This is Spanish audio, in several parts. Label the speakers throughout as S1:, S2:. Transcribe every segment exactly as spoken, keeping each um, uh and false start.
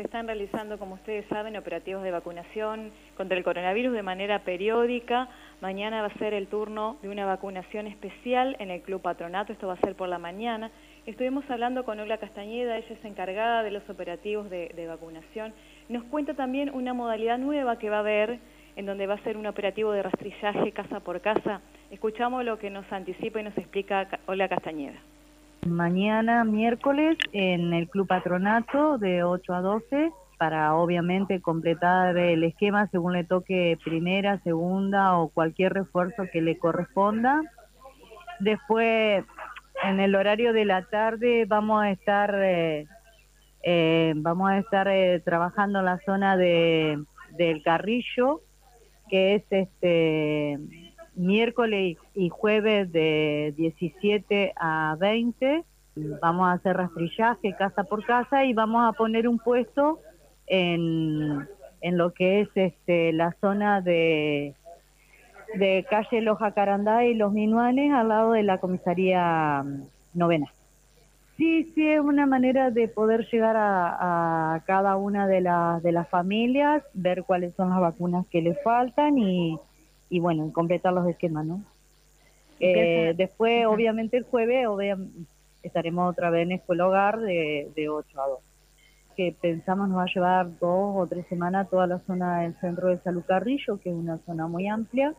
S1: se están realizando, como ustedes saben, operativos de vacunación contra el coronavirus de manera periódica. Mañana va a ser el turno de una vacunación especial en el Club Patronato, esto va a ser por la mañana. Estuvimos hablando con Olga Castañeda, ella es encargada de los operativos de, de vacunación. Nos cuenta también una modalidad nueva que va a haber, en donde va a ser un operativo de rastrillaje casa por casa. Escuchamos lo que nos anticipa y nos explica Olga Castañeda.
S2: Mañana, miércoles, en el Club Patronato de ocho a doce, para obviamente completar el esquema según le toque primera, segunda o cualquier refuerzo que le corresponda. Después, en el horario de la tarde, vamos a estar, eh, eh, vamos a estar eh, trabajando en la zona de, del Carrillo, que es este miércoles y jueves de diecisiete a veinte. Vamos a hacer rastrillaje casa por casa y vamos a poner un puesto en, en lo que es este la zona de, de calle Los Jacarandá y Los Minuanes, al lado de la comisaría novena. Sí, sí, es una manera de poder llegar a, a cada una de, la, de las familias, ver cuáles son las vacunas que les faltan y, y bueno, completar los esquemas, ¿no? Eh, después, uh-huh. Obviamente, el jueves obvia, estaremos otra vez en Escuela Hogar de, de ocho a dos. Que pensamos nos va a llevar dos o tres semanas toda la zona del Centro de Salud Carrillo, que es una zona muy amplia.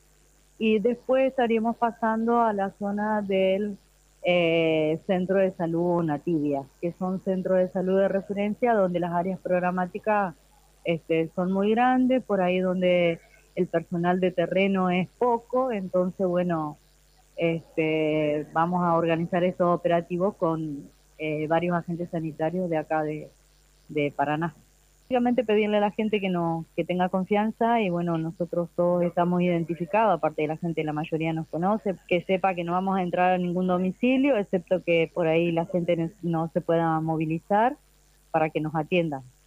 S2: Y después estaríamos pasando a la zona del eh, Centro de Salud Nativia, que son centros de salud de referencia donde las áreas programáticas este, son muy grandes, por ahí donde el personal de terreno es poco, entonces bueno, este, vamos a organizar estos operativos con eh, varios agentes sanitarios de acá de, de Paraná. Básicamente pedirle a la gente que no que tenga confianza y bueno, nosotros todos estamos identificados, aparte de la gente, la mayoría nos conoce, que sepa que no vamos a entrar a ningún domicilio, excepto que por ahí la gente no se pueda movilizar para que nos atiendan.